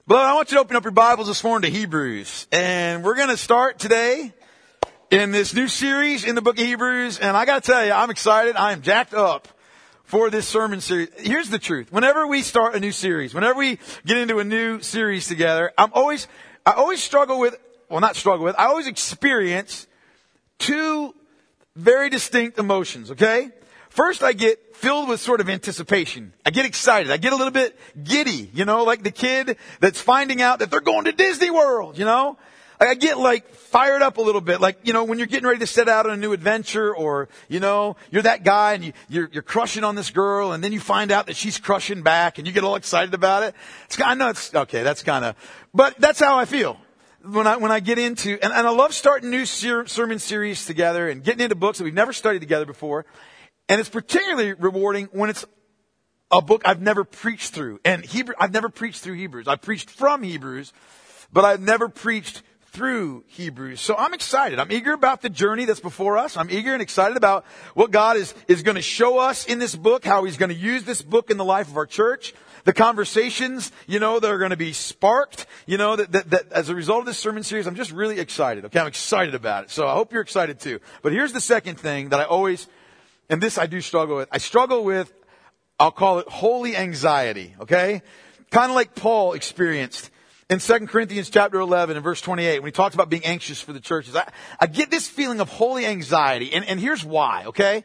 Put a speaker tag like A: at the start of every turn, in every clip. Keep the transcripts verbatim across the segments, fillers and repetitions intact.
A: But I want you to open up your Bibles this morning to Hebrews. And we're going to start today in this new series in the book of Hebrews. And I got to tell you, I'm excited. I am jacked up for this sermon series. Here's the truth. Whenever we start a new series, whenever we get into a new series together, I'm always, I always struggle with, well, not struggle with, I always experience two very distinct emotions, okay? First, I get filled with sort of anticipation. I get excited. I get a little bit giddy, you know, like the kid that's finding out that they're going to Disney World, you know. I get like fired up a little bit, like, you know, when you're getting ready to set out on a new adventure, or, you know, you're that guy and you, you're, you're crushing on this girl, and then you find out that she's crushing back and you get all excited about it. It's, I know it's, okay, that's kind of, but that's how I feel. When I, when I get into, and, and I love starting new ser- sermon series together and getting into books that we've never studied together before. And it's particularly rewarding when it's a book I've never preached through. And Hebrew, I've never preached through Hebrews. I've preached from Hebrews, but I've never preached through Hebrews. So I'm excited. I'm eager about the journey that's before us. I'm eager and excited about what God is, is going to show us in this book, how He's going to use this book in the life of our church. The conversations, you know, that are going to be sparked, you know, that, that, that as a result of this sermon series, I'm just really excited. Okay, I'm excited about it. So I hope you're excited too. But here's the second thing that I always, and this I do struggle with. I struggle with, I'll call it holy anxiety, okay? Kind of like Paul experienced in Second Corinthians chapter eleven and verse twenty-eight when he talks about being anxious for the churches. I, I get this feeling of holy anxiety, and, and here's why, okay?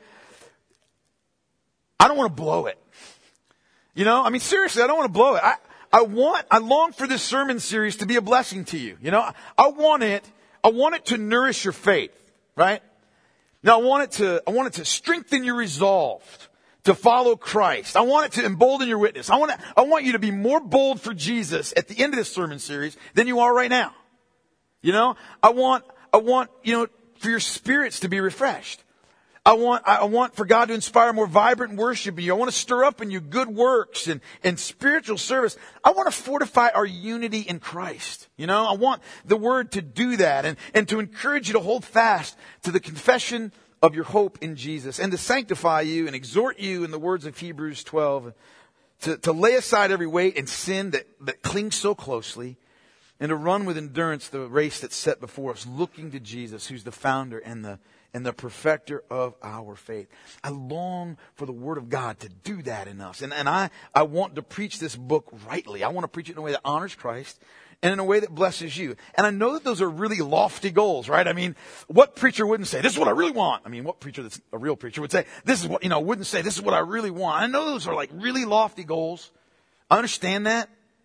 A: I don't want to blow it. You know, I mean, seriously, I don't want to blow it. I, I want, I long for this sermon series to be a blessing to you. You know, I want it, I want it to nourish your faith, right? Now, I want it to, I want it to strengthen your resolve to follow Christ. I want it to embolden your witness. I want to, I want you to be more bold for Jesus at the end of this sermon series than you are right now. You know, I want, I want, you know, for your spirits to be refreshed. I want, I want for God to inspire more vibrant worship in you. I want to stir up in you good works and, and spiritual service. I want to fortify our unity in Christ. You know, I want the Word to do that, and, and to encourage you to hold fast to the confession of your hope in Jesus, and to sanctify you and exhort you in the words of Hebrews twelve to, to lay aside every weight and sin that, that clings so closely, and to run with endurance the race that's set before us, looking to Jesus, who's the founder and the and the perfecter of our faith. I long for the Word of God to do that in us. And, and I, I want to preach this book rightly. I want to preach it in a way that honors Christ and in a way that blesses you. And I know that those are really lofty goals, right? I mean, what preacher wouldn't say, this is what I really want? I mean, what preacher that's a real preacher would say, this is what, you know, wouldn't say, this is what I really want? I know those are like really lofty goals. I understand that.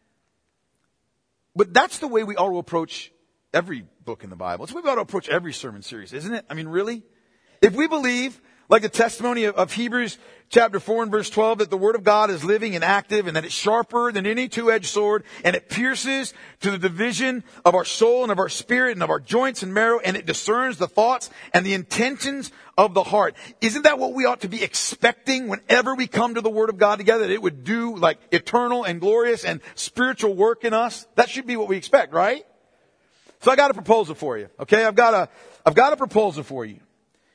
A: But that's the way we ought to approach every book in the Bible. It's the way we ought to approach every sermon series, isn't it? I mean, really? If we believe, like the testimony of, of Hebrews chapter four and verse twelve, that the Word of God is living and active, and that it's sharper than any two-edged sword, and it pierces to the division of our soul and of our spirit and of our joints and marrow, and it discerns the thoughts and the intentions of the heart. Isn't that what we ought to be expecting whenever we come to the Word of God together? That it would do like eternal and glorious and spiritual work in us? That should be what we expect, right? So I got a proposal for you, okay? I've got a, I've got a proposal for you.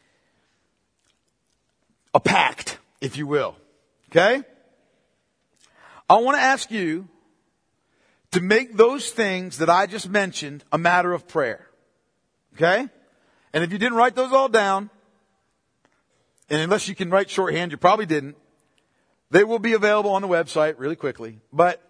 A: A pact, if you will, okay? I want to ask you to make those things that I just mentioned a matter of prayer, okay? And if you didn't write those all down, and unless you can write shorthand, you probably didn't, they will be available on the website really quickly. But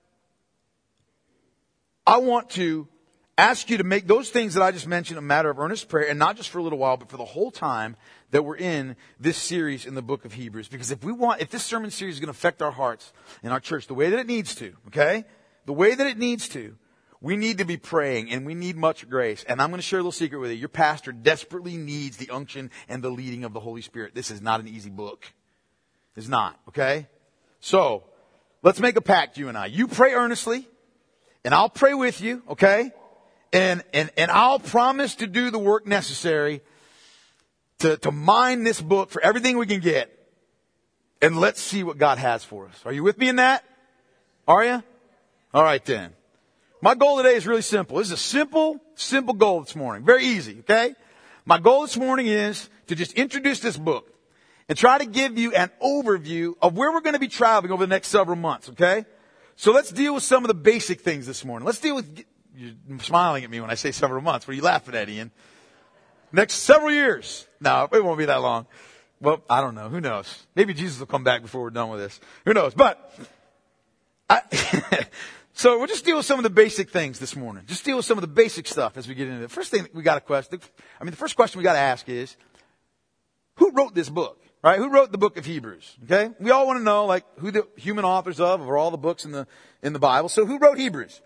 A: I want to ask you to make those things that I just mentioned a matter of earnest prayer, and not just for a little while, but for the whole time that we're in this series in the book of Hebrews. Because if we want, if this sermon series is going to affect our hearts and our church the way that it needs to, okay? The way that it needs to, we need to be praying, and we need much grace. And I'm going to share a little secret with you. Your pastor desperately needs the unction and the leading of the Holy Spirit. This is not an easy book. It's not, okay? So, let's make a pact, you and I. You pray earnestly, and I'll pray with you, okay? And, and, and I'll promise to do the work necessary to, to mine this book for everything we can get. And let's see what God has for us. Are you with me in that? Are you? All right then. My goal today is really simple. This is a simple, simple goal this morning. Very easy, okay? My goal this morning is to just introduce this book and try to give you an overview of where we're going to be traveling over the next several months, okay? So let's deal with some of the basic things this morning. Let's deal with, you're smiling at me when I say several months. What are you laughing at, Ian? Next several years. No, it won't be that long. Well, I don't know. Who knows? Maybe Jesus will come back before we're done with this. Who knows? But, I, so we'll just deal with some of the basic things this morning. Just deal with some of the basic stuff as we get into it. First thing we got to question, I mean, the first question we got to ask is, who wrote this book? Right? Who wrote the book of Hebrews? Okay? We all want to know, like, who the human authors of, of all the books in the, in the Bible. So who wrote Hebrews?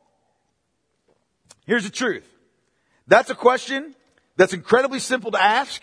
A: Here's the truth. That's a question that's incredibly simple to ask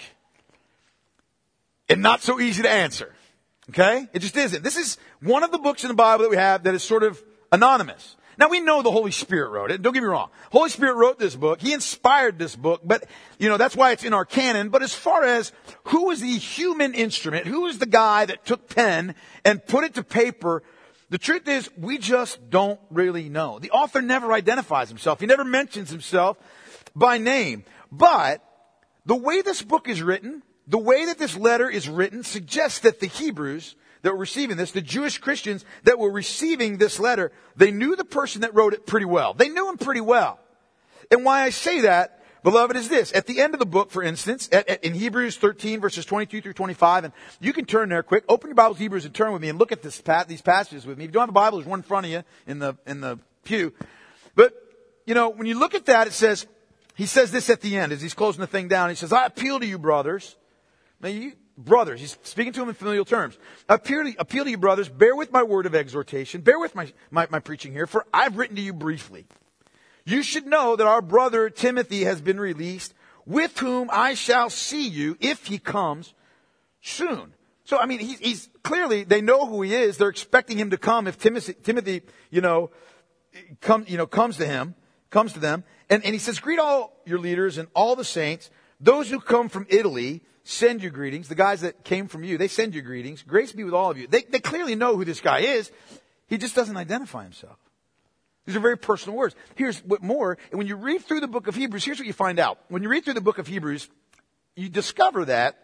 A: and not so easy to answer. Okay? It just isn't. This is one of the books in the Bible that we have that is sort of anonymous. Now we know the Holy Spirit wrote it. Don't get me wrong. Holy Spirit wrote this book. He inspired this book, but, you know, that's why it's in our canon. But as far as who is the human instrument, who is the guy that took pen and put it to paper, the truth is we just don't really know. The author never identifies himself. He never mentions himself by name. But the way this book is written, the way that this letter is written suggests that the Hebrews that were receiving this, the Jewish Christians that were receiving this letter, they knew the person that wrote it pretty well. They knew him pretty well. And why I say that, beloved, is this. At the end of the book, for instance, at, at, in Hebrews thirteen, verses twenty-two through twenty-five, and you can turn there quick. Open your Bibles to Hebrews and turn with me and look at this, these passages with me. If you don't have a Bible, there's one in front of you in the, in the pew. But, you know, when you look at that, it says, he says this at the end as he's closing the thing down. He says, I appeal to you, brothers. Now you, brothers, he's speaking to them in familial terms. Appeal to, appeal to you, brothers, bear with my word of exhortation. Bear with my, my, my preaching here, for I've written to you briefly. You should know that our brother Timothy has been released, with whom I shall see you if he comes soon. So, I mean, he's, he's clearly, they know who he is. They're expecting him to come if Timothy, Timothy you know, come, you know, comes to him, comes to them. And, and he says, greet all your leaders and all the saints, those who come from Italy, send you greetings. The guys that came from you, they send you greetings. Grace be with all of you. They, they clearly know who this guy is. He just doesn't identify himself. These are very personal words. Here's what more. And when you read through the book of Hebrews, here's what you find out. When you read through the book of Hebrews, you discover that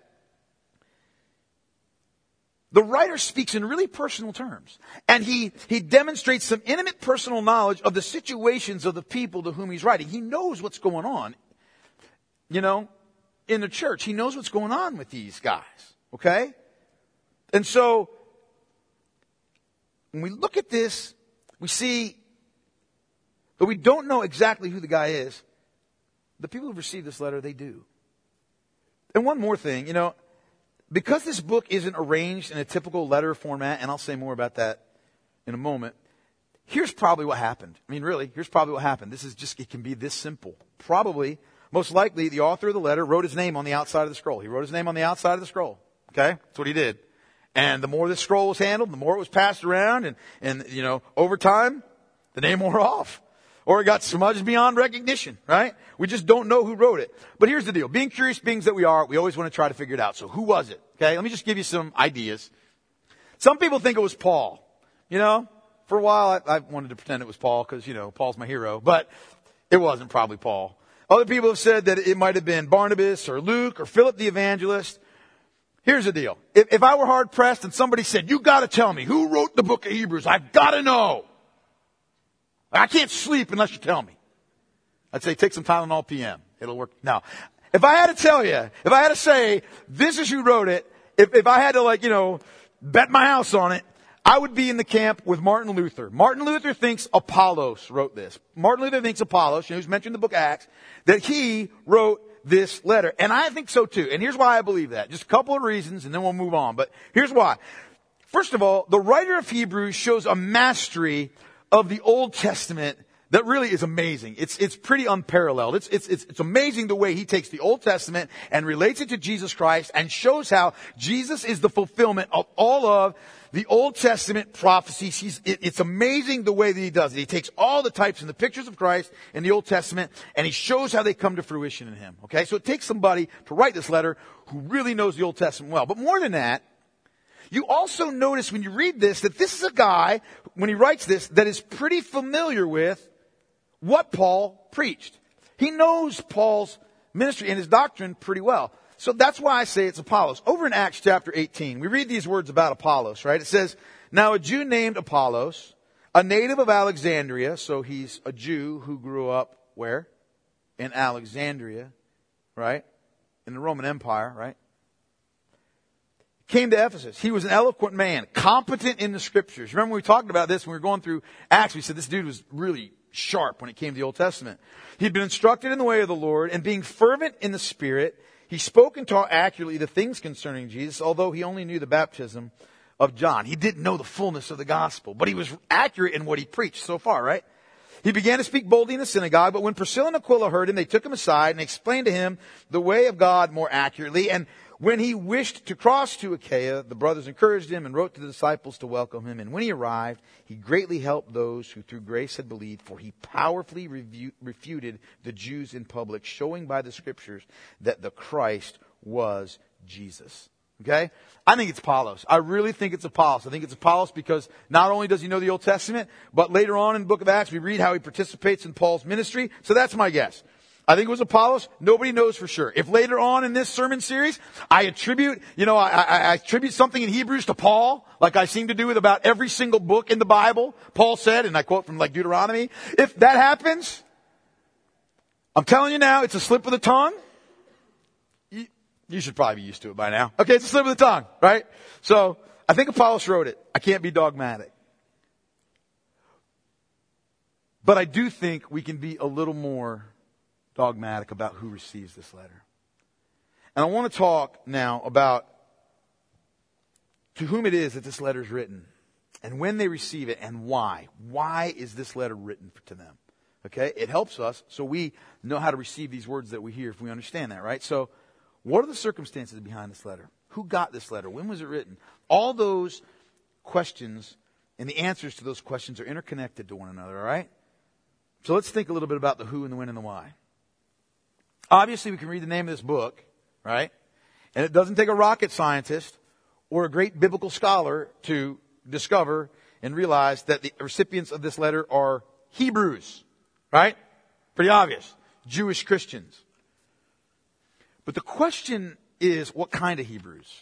A: the writer speaks in really personal terms. And he, he demonstrates some intimate personal knowledge of the situations of the people to whom he's writing. He knows what's going on, you know, in the church. He knows what's going on with these guys. Okay? And so, when we look at this, we see that we don't know exactly who the guy is. The people who've received this letter, they do. And one more thing, you know, because this book isn't arranged in a typical letter format, and I'll say more about that in a moment, here's probably what happened. I mean, really, here's probably what happened. This is just, it can be this simple. Probably, most likely, the author of the letter wrote his name on the outside of the scroll. He wrote his name on the outside of the scroll. Okay? That's what he did. And the more this scroll was handled, the more it was passed around, and, and you know, over time, the name wore off. Or it got smudged beyond recognition, right? We just don't know who wrote it. But here's the deal. Being curious beings that we are, we always want to try to figure it out. So who was it? Okay, let me just give you some ideas. Some people think it was Paul. You know, for a while I, I wanted to pretend it was Paul because, you know, Paul's my hero. But it wasn't probably Paul. Other people have said that it might have been Barnabas or Luke or Philip the evangelist. Here's the deal. If, if I were hard pressed and somebody said, you got to tell me who wrote the book of Hebrews, I've got to know. I can't sleep unless you tell me. I'd say take some Tylenol P M. It'll work. Now, if I had to tell you, if I had to say, this is who wrote it, if, if I had to like, you know, bet my house on it, I would be in the camp with Martin Luther. Martin Luther thinks Apollos wrote this. Martin Luther thinks Apollos, you know, who's mentioned in the book of Acts, that he wrote this letter. And I think so too. And here's why I believe that. Just a couple of reasons and then we'll move on. But here's why. First of all, the writer of Hebrews shows a mastery of the Old Testament that really is amazing. It's, it's pretty unparalleled. It's, it's, it's, it's amazing the way he takes the Old Testament and relates it to Jesus Christ and shows how Jesus is the fulfillment of all of the Old Testament prophecies. He's, it, it's amazing the way that he does it. He takes all the types and the pictures of Christ in the Old Testament and he shows how they come to fruition in him. Okay. So it takes somebody to write this letter who really knows the Old Testament well. But more than that, you also notice when you read this that this is a guy, when he writes this, that is pretty familiar with what Paul preached. He knows Paul's ministry and his doctrine pretty well. So that's why I say it's Apollos. Over in Acts chapter eighteen, we read these words about Apollos, right? It says, now a Jew named Apollos, a native of Alexandria, so he's a Jew who grew up where? In Alexandria, right? In the Roman Empire, right? Came to Ephesus. He was an eloquent man, competent in the scriptures. Remember we talked about this when we were going through Acts. We said this dude was really sharp when it came to the Old Testament. He'd been instructed in the way of the Lord, and being fervent in the Spirit, he spoke and taught accurately the things concerning Jesus, although he only knew the baptism of John. He didn't know the fullness of the gospel, but he was accurate in what he preached so far, right? He began to speak boldly in the synagogue, but when Priscilla and Aquila heard him, they took him aside and explained to him the way of God more accurately. And when he wished to cross to Achaia, the brothers encouraged him and wrote to the disciples to welcome him. And when he arrived, he greatly helped those who through grace had believed, for he powerfully revu- refuted the Jews in public, showing by the scriptures that the Christ was Jesus. Okay? I think it's Apollos. I really think it's Apollos. I think it's Apollos because not only does he know the Old Testament, but later on in the book of Acts, we read how he participates in Paul's ministry. So that's my guess. I think it was Apollos. Nobody knows for sure. If later on in this sermon series, I attribute, you know, I, I, I attribute something in Hebrews to Paul, like I seem to do with about every single book in the Bible. Paul said, and I quote from like Deuteronomy, if that happens, I'm telling you now, it's a slip of the tongue. You, you should probably be used to it by now. Okay, it's a slip of the tongue, right? So I think Apollos wrote it. I can't be dogmatic. But I do think we can be a little more dogmatic about who receives this letter. And I want to talk now about to whom it is that this letter is written and when they receive it and why. Why is this letter written to them? Okay, it helps us so we know how to receive these words that we hear if we understand that, right? So what are the circumstances behind this letter? Who got this letter? When was it written? All those questions and the answers to those questions are interconnected to one another, all right? So let's think a little bit about the who and the when and the why. Obviously, we can read the name of this book, right? And it doesn't take a rocket scientist or a great biblical scholar to discover and realize that the recipients of this letter are Hebrews, right? Pretty obvious. Jewish Christians. But the question is, what kind of Hebrews?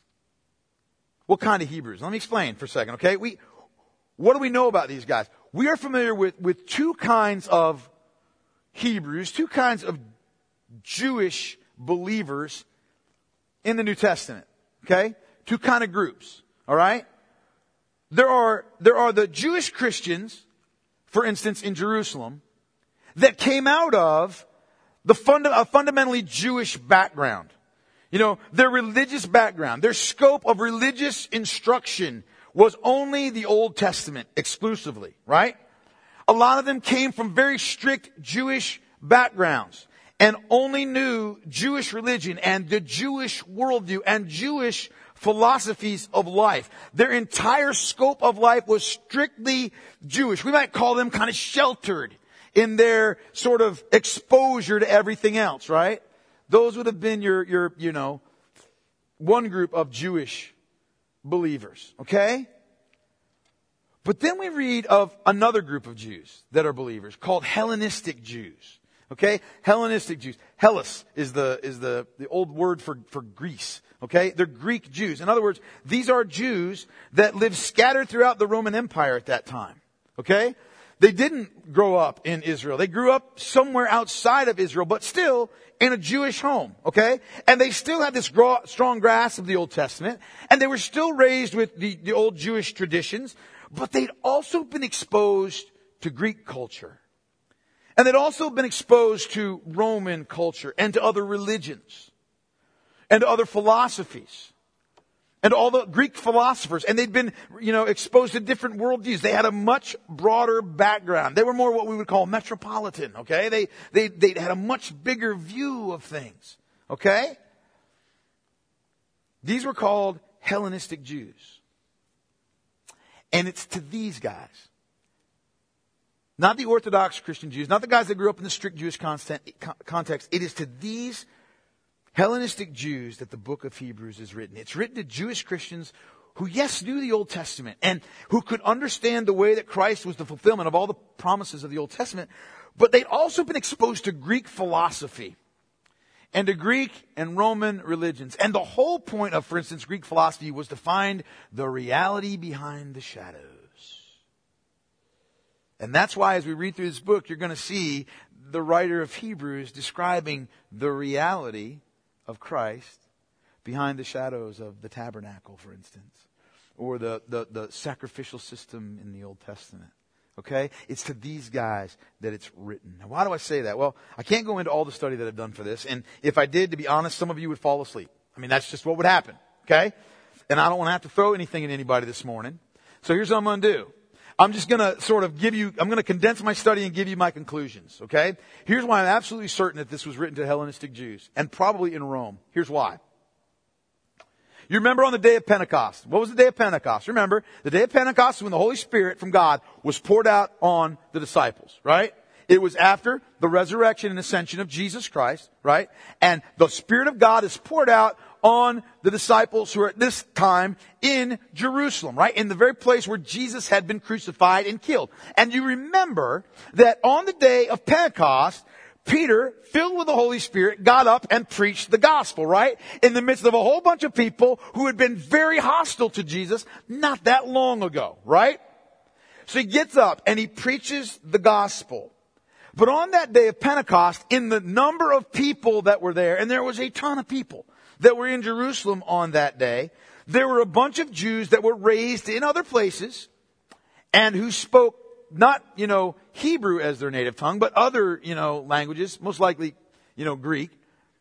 A: What kind of Hebrews? Let me explain for a second, okay? We, what do we know about these guys? We are familiar with, with two kinds of Hebrews, two kinds of Jewish believers in the New Testament. Okay? Two kind of groups. All right? There are, there are the Jewish Christians, for instance, in Jerusalem, that came out of the funda- a fundamentally Jewish background. You know, their religious background, their scope of religious instruction was only the Old Testament exclusively, right? A lot of them came from very strict Jewish backgrounds and only knew Jewish religion and the Jewish worldview and Jewish philosophies of life. Their entire scope of life was strictly Jewish. We might call them kind of sheltered in their sort of exposure to everything else, right? Those would have been your, your, you know, one group of Jewish believers, okay? But then we read of another group of Jews that are believers called Hellenistic Jews. Okay? Hellenistic Jews. Hellas is the, is the, the old word for, for Greece. Okay? They're Greek Jews. In other words, these are Jews that lived scattered throughout the Roman Empire at that time. Okay? They didn't grow up in Israel. They grew up somewhere outside of Israel, but still in a Jewish home. Okay? And they still had this gro- strong grasp of the Old Testament. And they were still raised with the, the old Jewish traditions. But they'd also been exposed to Greek culture. And they'd also been exposed to Roman culture and to other religions and to other philosophies and to all the Greek philosophers. And they'd been, you know, exposed to different worldviews. They had a much broader background. They were more what we would call metropolitan, okay? They, they, they had a much bigger view of things, okay? These were called Hellenistic Jews. And it's to these guys, not the Orthodox Christian Jews, not the guys that grew up in the strict Jewish context. It is to these Hellenistic Jews that the book of Hebrews is written. It's written to Jewish Christians who, yes, knew the Old Testament and who could understand the way that Christ was the fulfillment of all the promises of the Old Testament. But they'd also been exposed to Greek philosophy and to Greek and Roman religions. And the whole point of, for instance, Greek philosophy was to find the reality behind the shadows. And that's why as we read through this book, you're going to see the writer of Hebrews describing the reality of Christ behind the shadows of the tabernacle, for instance, or the, the, the sacrificial system in the Old Testament. Okay? It's to these guys that it's written. Now, why do I say that? Well, I can't go into all the study that I've done for this. And if I did, to be honest, some of you would fall asleep. I mean, that's just what would happen. Okay? And I don't want to have to throw anything at anybody this morning. So here's what I'm going to do. I'm just going to sort of give you, I'm going to condense my study and give you my conclusions. Okay? Here's why I'm absolutely certain that this was written to Hellenistic Jews. And probably in Rome. Here's why. You remember on the day of Pentecost. What was the day of Pentecost? Remember, the day of Pentecost is when the Holy Spirit from God was poured out on the disciples, right? It was after the resurrection and ascension of Jesus Christ, right? And the Spirit of God is poured out on the disciples who are at this time in Jerusalem, right? In the very place where Jesus had been crucified and killed. And you remember that on the day of Pentecost, Peter, filled with the Holy Spirit, got up and preached the gospel, right? In the midst of a whole bunch of people who had been very hostile to Jesus not that long ago, right? So he gets up and he preaches the gospel. But on that day of Pentecost, in the number of people that were there, and there was a ton of people that were in Jerusalem on that day, there were a bunch of Jews that were raised in other places and who spoke not, you know, Hebrew as their native tongue, but other, you know, languages, most likely, you know, Greek.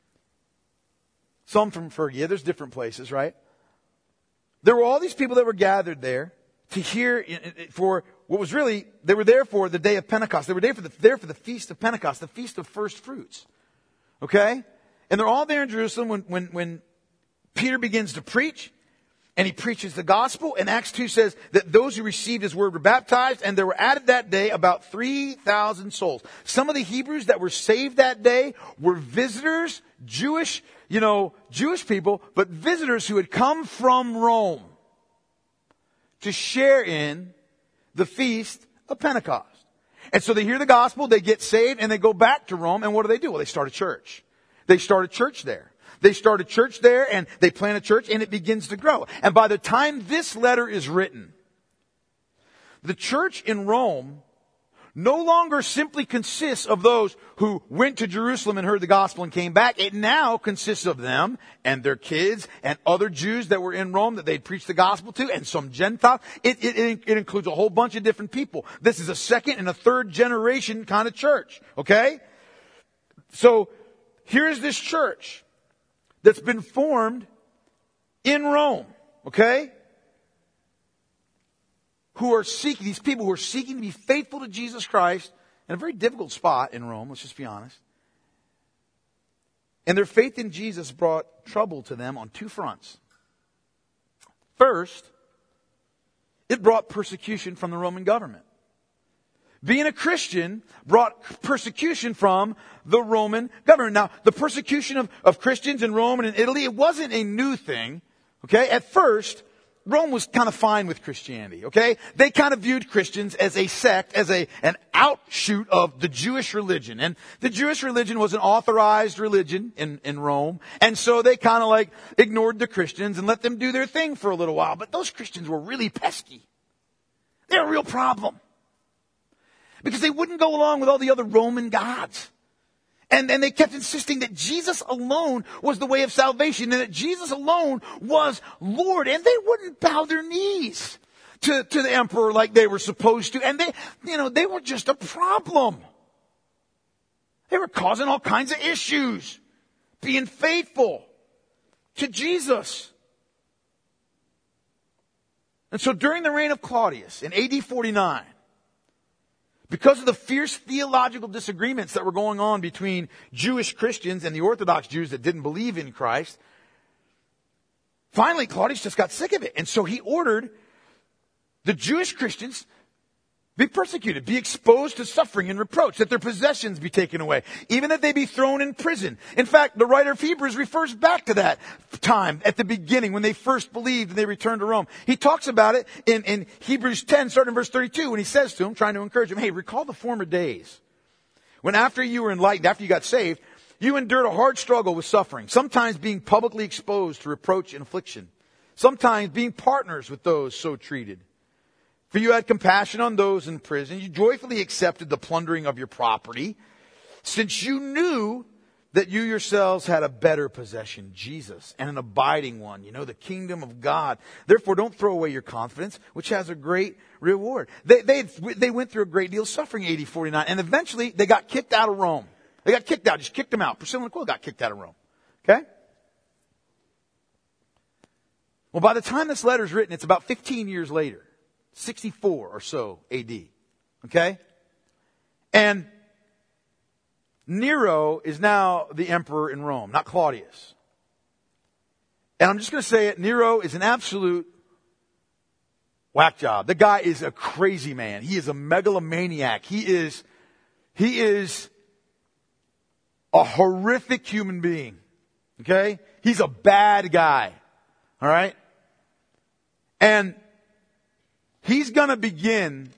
A: Some from Phrygia. There's different places, right? There were all these people that were gathered there to hear for what was really, they were there for the day of Pentecost. They were there for the, there for the feast of Pentecost, the feast of first fruits. Okay? And they're all there in Jerusalem when, when, when Peter begins to preach. And he preaches the gospel. And Acts two says that those who received his word were baptized. And there were added that day about three thousand souls. Some of the Hebrews that were saved that day were visitors, Jewish, you know, Jewish people, but visitors who had come from Rome to share in the feast of Pentecost. And so they hear the gospel, they get saved, and they go back to Rome. And what do they do? Well, they start a church. They start a church there. They start a church there and they plant a church and it begins to grow. And by the time this letter is written, the church in Rome no longer simply consists of those who went to Jerusalem and heard the gospel and came back. It now consists of them and their kids and other Jews that were in Rome that they'd preached the gospel to and some Gentiles. It, it, it includes a whole bunch of different people. This is a second and a third generation kind of church. Okay? So here's this church that's been formed in Rome, okay? Who are seeking, these people who are seeking to be faithful to Jesus Christ in a very difficult spot in Rome, let's just be honest. And their faith in Jesus brought trouble to them on two fronts. First, it brought persecution from the Roman government. Being a Christian brought persecution from the Roman government. Now, the persecution of, of Christians in Rome and in Italy, it wasn't a new thing. Okay? At first, Rome was kind of fine with Christianity. Okay? They kind of viewed Christians as a sect, as a an outshoot of the Jewish religion. And the Jewish religion was an authorized religion in, in Rome. And so they kind of like ignored the Christians and let them do their thing for a little while. But those Christians were really pesky. They're a real problem. Because they wouldn't go along with all the other Roman gods. And, and they kept insisting that Jesus alone was the way of salvation and that Jesus alone was Lord. And they wouldn't bow their knees to, to the emperor like they were supposed to. And they, you know, they were just a problem. They were causing all kinds of issues. Being faithful to Jesus. And so during the reign of Claudius in A D forty-nine, because of the fierce theological disagreements that were going on between Jewish Christians and the Orthodox Jews that didn't believe in Christ, finally Claudius just got sick of it. And so he ordered the Jewish Christians be persecuted, be exposed to suffering and reproach, that their possessions be taken away, even that they be thrown in prison. In fact, the writer of Hebrews refers back to that time at the beginning when they first believed and they returned to Rome. He talks about it in, in Hebrews ten, starting in verse thirty-two, when he says to them, trying to encourage them, hey, recall the former days when after you were enlightened, after you got saved, you endured a hard struggle with suffering, sometimes being publicly exposed to reproach and affliction, sometimes being partners with those so treated. For you had compassion on those in prison. You joyfully accepted the plundering of your property, since you knew that you yourselves had a better possession, Jesus, and an abiding one, you know, the kingdom of God. Therefore, don't throw away your confidence, which has a great reward. They, they, they went through a great deal of suffering, A D forty-nine, and eventually they got kicked out of Rome. They got kicked out, just kicked them out. Priscilla and Aquila got kicked out of Rome. Okay? Well, by the time this letter is written, it's about fifteen years later. sixty-four or so A D. Okay? And Nero is now the emperor in Rome, not Claudius. And I'm just going to say it, Nero is an absolute whack job. The guy is a crazy man. He is a megalomaniac. He is, he is a horrific human being. Okay? He's a bad guy. All right? And he's going to begin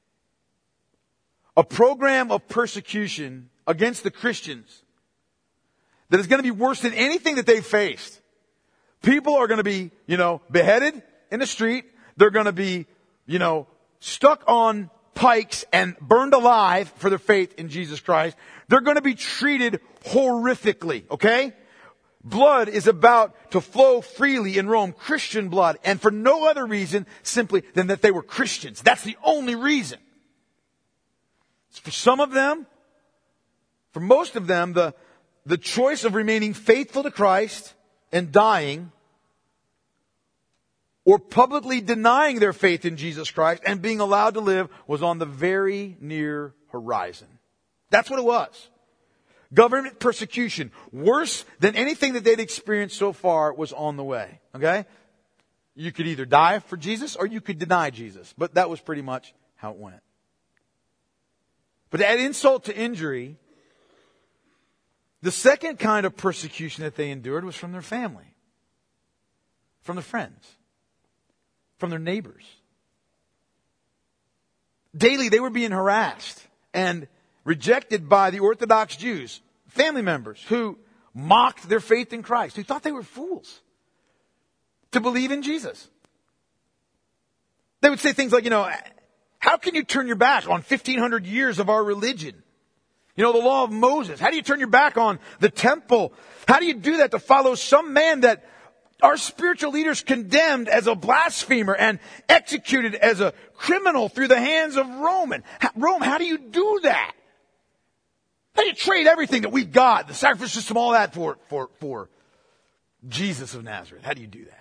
A: a program of persecution against the Christians that is going to be worse than anything that they've faced. People are going to be, you know, beheaded in the street. They're going to be, you know, stuck on pikes and burned alive for their faith in Jesus Christ. They're going to be treated horrifically, okay? Blood is about to flow freely in Rome, Christian blood, and for no other reason simply than that they were Christians. That's the only reason. For some of them, for most of them, the, the choice of remaining faithful to Christ and dying, or publicly denying their faith in Jesus Christ and being allowed to live, was on the very near horizon. That's what it was. Government persecution, worse than anything that they'd experienced so far, was on the way. Okay? You could either die for Jesus or you could deny Jesus. But that was pretty much how it went. But to add insult to injury, the second kind of persecution that they endured was from their family, from their friends, from their neighbors. Daily they were being harassed and rejected by the Orthodox Jews, family members who mocked their faith in Christ, who thought they were fools to believe in Jesus. They would say things like, you know, how can you turn your back on fifteen hundred years of our religion? You know, the law of Moses. How do you turn your back on the temple? How do you do that to follow some man that our spiritual leaders condemned as a blasphemer and executed as a criminal through the hands of Roman? Rome, how do you do that? How do you trade everything that we've got, the sacrificial system, all that for, for, for Jesus of Nazareth? How do you do that?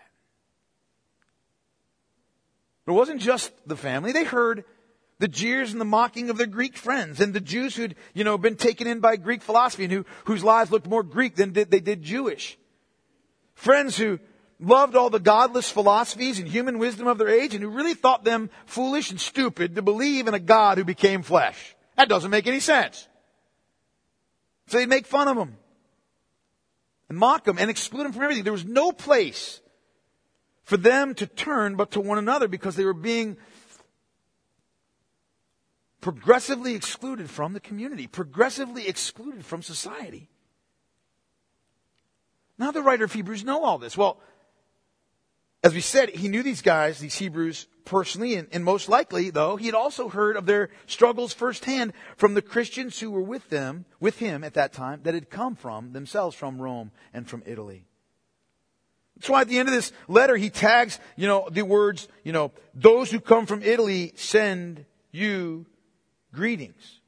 A: But it wasn't just the family. They heard the jeers and the mocking of their Greek friends and the Jews who'd, you know, been taken in by Greek philosophy and who, whose lives looked more Greek than did, they did Jewish. Friends who loved all the godless philosophies and human wisdom of their age and who really thought them foolish and stupid to believe in a God who became flesh. That doesn't make any sense. So they'd make fun of them and mock them and exclude them from everything. There was no place for them to turn but to one another because they were being progressively excluded from the community, progressively excluded from society. Now the writer of Hebrews know all this. Well, as we said, he knew these guys, these Hebrews, personally, and, and most likely, though, he had also heard of their struggles firsthand from the Christians who were with them, with him at that time, that had come from themselves from Rome and from Italy. That's why at the end of this letter, he tags, you know, the words, you know, those who come from Italy send you greetings.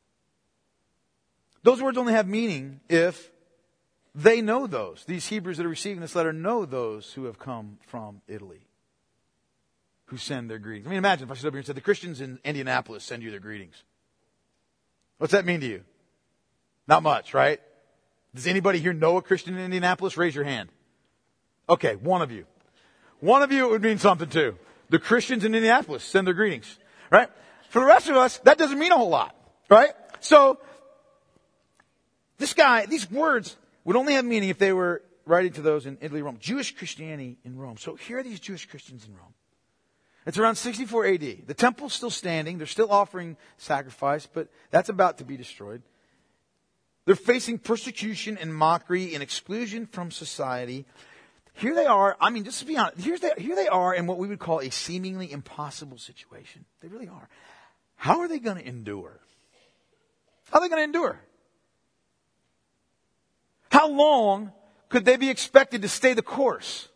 A: Those words only have meaning if they know those. These Hebrews that are receiving this letter know those who have come from Italy, who send their greetings. I mean, imagine if I stood up here and said, the Christians in Indianapolis send you their greetings. What's that mean to you? Not much, right? Does anybody here know a Christian in Indianapolis? Raise your hand. Okay, one of you. One of you, it would mean something too. The Christians in Indianapolis send their greetings, right? For the rest of us, that doesn't mean a whole lot, right? So, this guy, these words would only have meaning if they were writing to those in Italy, Rome. Jewish Christianity in Rome. So here are these Jewish Christians in Rome. It's around sixty-four A D. The temple's still standing. They're still offering sacrifice, but that's about to be destroyed. They're facing persecution and mockery and exclusion from society. here they are. I mean, just to be honest, here's they, here they are in what we would call a seemingly impossible situation. They really are. How are they going to endure? How are they going to endure? How long could they be expected to stay the course?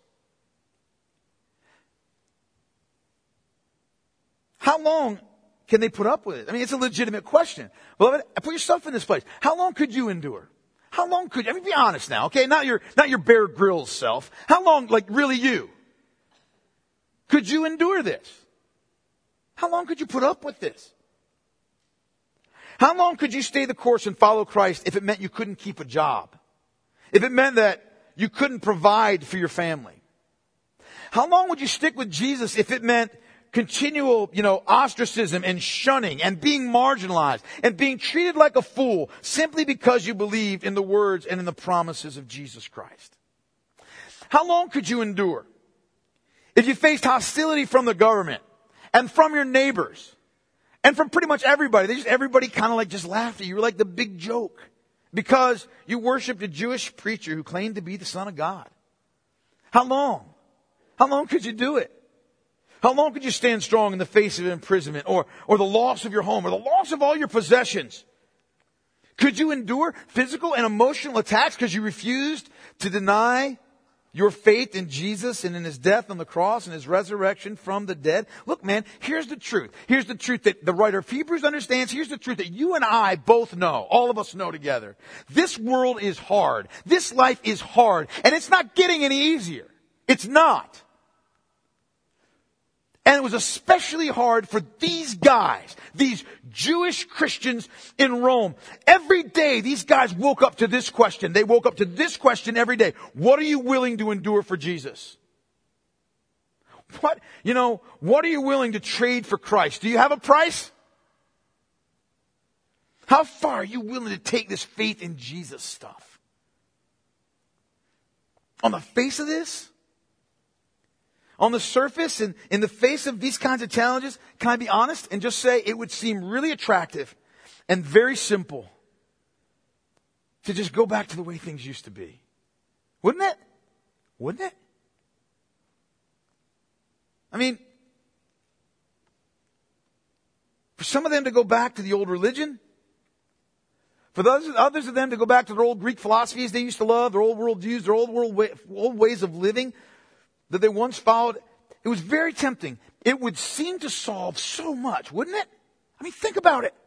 A: How long can they put up with it? I mean, it's a legitimate question. Beloved, put yourself in this place. How long could you endure? How long could you? I mean, be honest now, okay? Not your, not your Bear Grylls self. How long, like really you, could you endure this? How long could you put up with this? How long could you stay the course and follow Christ if it meant you couldn't keep a job? If it meant that you couldn't provide for your family? How long would you stick with Jesus if it meant continual, you know, ostracism and shunning and being marginalized and being treated like a fool simply because you believed in the words and in the promises of Jesus Christ? How long could you endure if you faced hostility from the government and from your neighbors and from pretty much everybody? They just, everybody kind of like just laughed at you. You were like the big joke because you worshiped a Jewish preacher who claimed to be the Son of God. How long? How long could you do it? How long could you stand strong in the face of imprisonment or, or the loss of your home or the loss of all your possessions? Could you endure physical and emotional attacks because you refused to deny your faith in Jesus and in His death on the cross and His resurrection from the dead? Look, man, here's the truth. Here's the truth that the writer of Hebrews understands. Here's the truth that you and I both know. All of us know together. This world is hard. This life is hard. And it's not getting any easier. It's not. And it was especially hard for these guys, these Jewish Christians in Rome. Every day, these guys woke up to this question. They woke up to this question every day. What are you willing to endure for Jesus? What, you know, what are you willing to trade for Christ? Do you have a price? How far are you willing to take this faith in Jesus stuff? On the face of this? On the surface, and in the face of these kinds of challenges, can I be honest and just say it would seem really attractive and very simple to just go back to the way things used to be. Wouldn't it? Wouldn't it? I mean, for some of them to go back to the old religion, for those, others of them to go back to their old Greek philosophies they used to love, their old world views, their old world way, old ways of living that they once followed, it was very tempting. It would seem to solve so much, wouldn't it? I mean, think about it.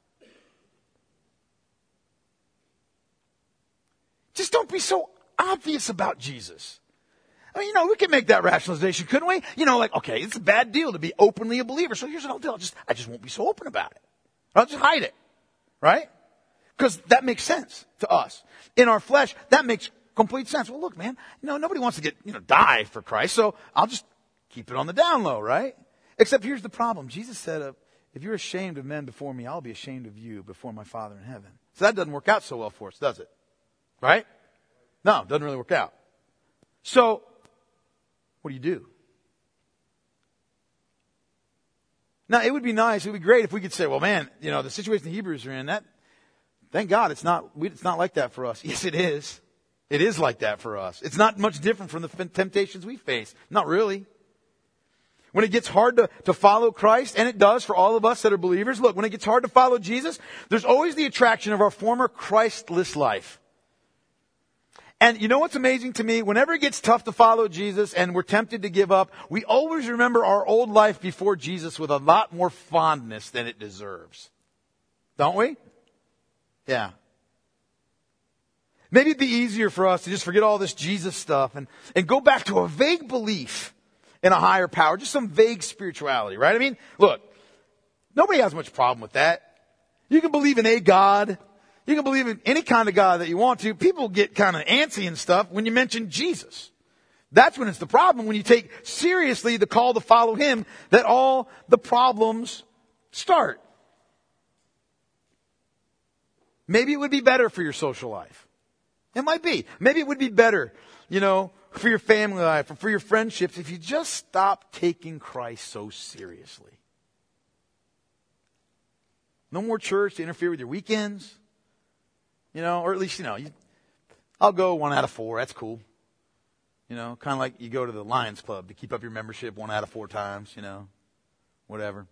A: Just don't be so obvious about Jesus. I mean, you know, we could make that rationalization, couldn't we? You know, like, okay, it's a bad deal to be openly a believer. So here's what I'll do. I'll just, I just won't be so open about it. I'll just hide it. Right? Because that makes sense to us. In our flesh, that makes complete sense. Well, look, man, you know, nobody wants to get, you know, die for Christ, so I'll just keep it on the down low, right? Except here's the problem. Jesus said, uh, if you're ashamed of men before me, I'll be ashamed of you before my Father in heaven. So that doesn't work out so well for us, does it? Right? No, it doesn't really work out. So, what do you do? Now, it would be nice, it would be great if we could say, well, man, you know, the situation the Hebrews are in, that, thank God it's not, it's not like that for us. Yes, it is. It is like that for us. It's not much different from the temptations we face. Not really. When it gets hard to, to follow Christ, and it does for all of us that are believers, look, when it gets hard to follow Jesus, there's always the attraction of our former Christless life. And you know what's amazing to me? Whenever it gets tough to follow Jesus and we're tempted to give up, we always remember our old life before Jesus with a lot more fondness than it deserves. Don't we? Yeah. Maybe it'd be easier for us to just forget all this Jesus stuff and, and go back to a vague belief in a higher power, just some vague spirituality, right? I mean, look, nobody has much problem with that. You can believe in a God. You can believe in any kind of God that you want to. People get kind of antsy and stuff when you mention Jesus. That's when it's the problem, when you take seriously the call to follow Him, that all the problems start. Maybe it would be better for your social life. It might be. Maybe it would be better, you know, for your family life or for your friendships if you just stop taking Christ so seriously. No more church to interfere with your weekends. You know, or at least, you know, you, I'll go one out of four. That's cool. You know, kind of like you go to the Lions Club to keep up your membership one out of four times, you know, whatever.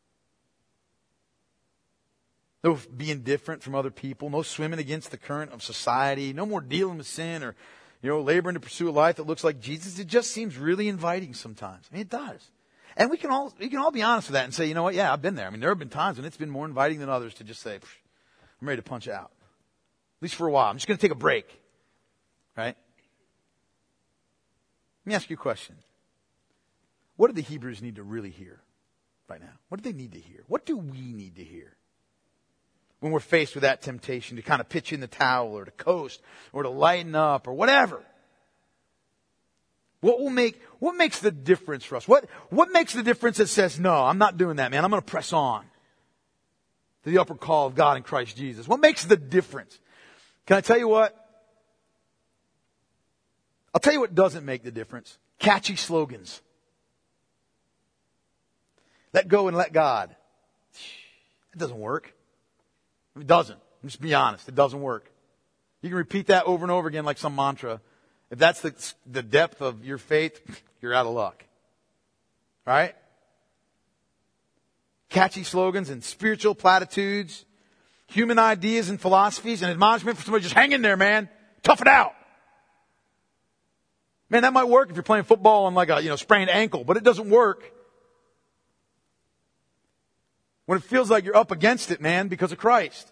A: No being different from other people. No swimming against the current of society. No more dealing with sin or, you know, laboring to pursue a life that looks like Jesus. It just seems really inviting sometimes. I mean, it does. And we can all we can all be honest with that and say, you know what, yeah, I've been there. I mean, there have been times when it's been more inviting than others to just say, I'm ready to punch out. At least for a while. I'm just going to take a break. Right? Let me ask you a question. What do the Hebrews need to really hear right now? What do they need to hear? What do we need to hear when we're faced with that temptation to kind of pitch in the towel or to coast or to lighten up or whatever? What will make, what makes the difference for us? What, what makes the difference that says, no, I'm not doing that, man. I'm going to press on to the upper call of God in Christ Jesus? What makes the difference? Can I tell you what? I'll tell you what doesn't make the difference. Catchy slogans. Let go and let God. It doesn't work. It doesn't. Just be honest. It doesn't work. You can repeat that over and over again like some mantra. If that's the, the depth of your faith, you're out of luck. Right? Catchy slogans and spiritual platitudes, human ideas and philosophies, and admonishment for somebody just hang in there, man. Tough it out. Man, that might work if you're playing football on like a, you know, sprained ankle, but it doesn't work when it feels like you're up against it, man, because of Christ.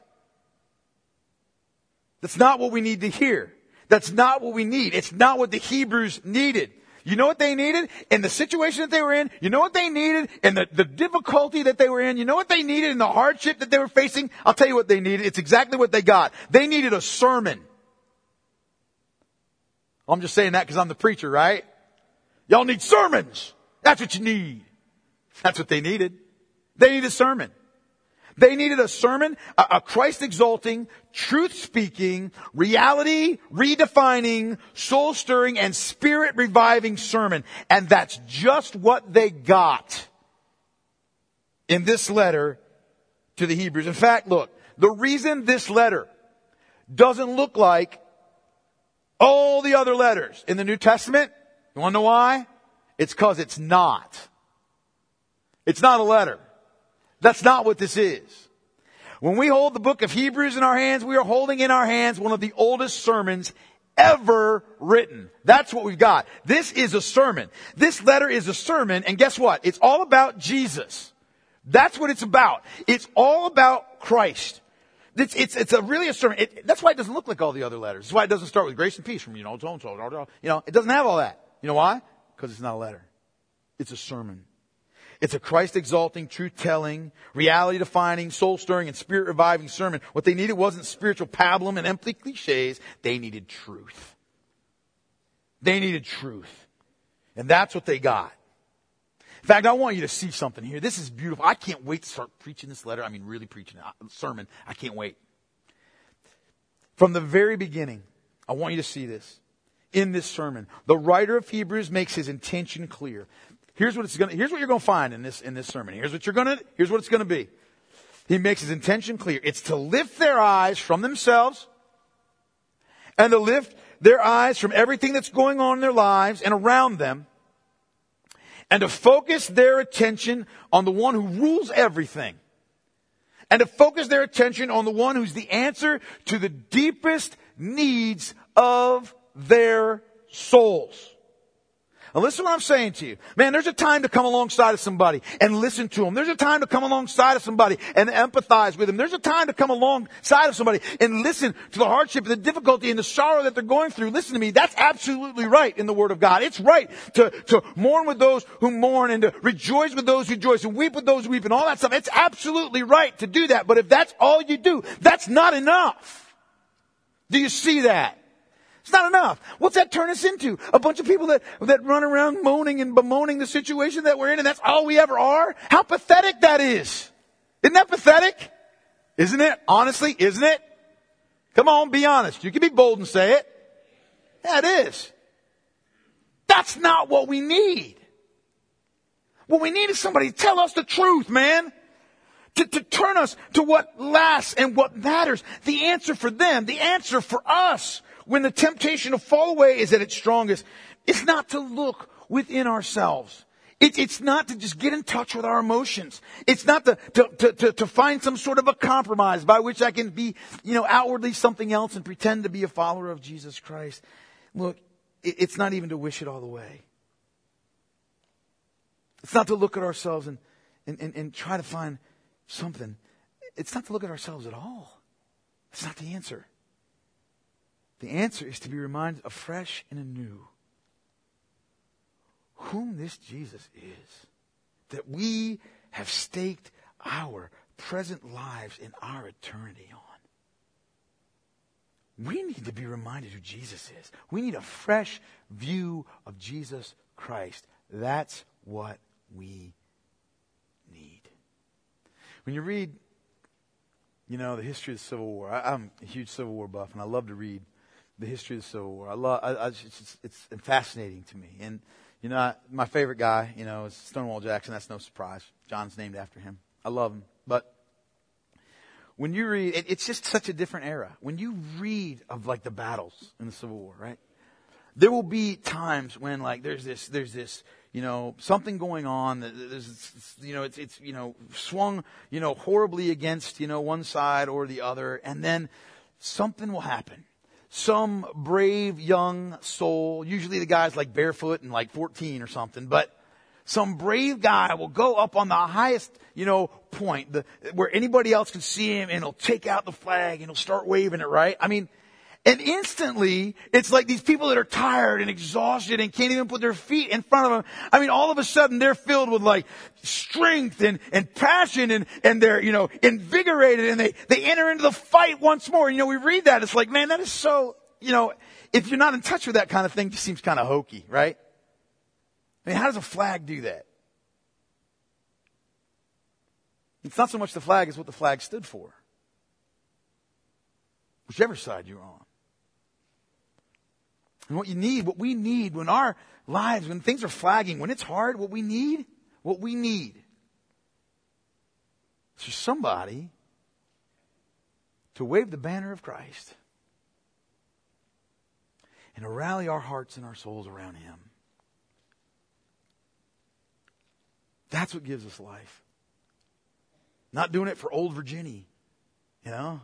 A: That's not what we need to hear. That's not what we need. It's not what the Hebrews needed. You know what they needed in the situation that they were in? You know what they needed in the, the difficulty that they were in? You know what they needed in the hardship that they were facing? I'll tell you what they needed. It's exactly what they got. They needed a sermon. I'm just saying that because I'm the preacher, right? Y'all need sermons. That's what you need. That's what they needed. They needed a sermon. They needed a sermon, a, a Christ-exalting, truth-speaking, reality-redefining, soul-stirring, and spirit-reviving sermon. And that's just what they got in this letter to the Hebrews. In fact, look, the reason this letter doesn't look like all the other letters in the New Testament, you want to know why? It's because it's not. It's not a letter. That's not what this is. When we hold the book of Hebrews in our hands, we are holding in our hands one of the oldest sermons ever written. That's what we've got. This is a sermon. This letter is a sermon, and guess what? It's all about Jesus. That's what it's about. It's all about Christ. It's, it's, it's a really a sermon. It, that's why it doesn't look like all the other letters. That's why it doesn't start with grace and peace from, you know, so-and-so. You know, it doesn't have all that. You know why? Because it's not a letter. It's a sermon. It's a Christ-exalting, truth-telling, reality-defining, soul-stirring, and spirit-reviving sermon. What they needed wasn't spiritual pablum and empty cliches. They needed truth. They needed truth. And that's what they got. In fact, I want you to see something here. This is beautiful. I can't wait to start preaching this letter. I mean, really preaching it. Sermon. I can't wait. From the very beginning, I want you to see this. In this sermon, the writer of Hebrews makes his intention clear. Here's what it's going. Here's what you're going to find in this in this sermon. Here's what you're going to. Here's what it's going to be. He makes his intention clear. It's to lift their eyes from themselves, and to lift their eyes from everything that's going on in their lives and around them, and to focus their attention on the one who rules everything, and to focus their attention on the one who's the answer to the deepest needs of their souls. Now listen to what I'm saying to you. Man, there's a time to come alongside of somebody and listen to them. There's a time to come alongside of somebody and empathize with them. There's a time to come alongside of somebody and listen to the hardship and the difficulty and the sorrow that they're going through. Listen to me. That's absolutely right in the Word of God. It's right to, to mourn with those who mourn and to rejoice with those who rejoice and weep with those who weep and all that stuff. It's absolutely right to do that. But if that's all you do, that's not enough. Do you see that? It's not enough. What's that turn us into? A bunch of people that, that run around moaning and bemoaning the situation that we're in, and that's all we ever are? How pathetic that is. Isn't that pathetic? Isn't it? Honestly, isn't it? Come on, be honest. You can be bold and say it. Yeah, it is. That's not what we need. What we need is somebody to tell us the truth, man. To, to turn us to what lasts and what matters. The answer for them, the answer for us, when the temptation to fall away is at its strongest, It's not to look within ourselves. It, it's not to just get in touch with our emotions. It's not to, to, to, to, to find some sort of a compromise by which I can be, you know, outwardly something else and pretend to be a follower of Jesus Christ. Look, it, it's not even to wish it all away. It's not to look at ourselves and, and, and, and try to find something. It's not to look at ourselves at all. It's not the answer. The answer is to be reminded afresh and anew whom this Jesus is, that we have staked our present lives and our eternity on. We need to be reminded who Jesus is. We need a fresh view of Jesus Christ. That's what we need. When you read, you know, the history of the Civil War, I, I'm a huge Civil War buff, and I love to read the history of the Civil War. I love, I, I, it's, it's fascinating to me. And you know, I, my favorite guy, you know, is Stonewall Jackson. That's no surprise. John's named after him. I love him. But when you read, it, it's just such a different era. When you read of like the battles in the Civil War, right? There will be times when like there's this, there's this, you know, something going on. There's, you know, it's, it's, you know, swung, you know, horribly against, you know, one side or the other. And then something will happen. Some brave young soul, usually the guy's like barefoot and like fourteen or something, but some brave guy will go up on the highest, you know, point the, where anybody else can see him, and he'll take out the flag and he'll start waving it, right? I mean, and instantly it's like these people that are tired and exhausted and can't even put their feet in front of them. I mean, all of a sudden they're filled with like strength and, and passion, and, and they're, you know, invigorated, and they, they enter into the fight once more. You know, we read that. It's like, man, that is so, you know, if you're not in touch with that kind of thing, it just seems kind of hokey, right? I mean, how does a flag do that? It's not so much the flag as what the flag stood for. Whichever side you're on. And what you need, what we need when our lives, when things are flagging, when it's hard, what we need, what we need is for somebody to wave the banner of Christ and to rally our hearts and our souls around Him. That's what gives us life. Not doing it for old Virginia, you know.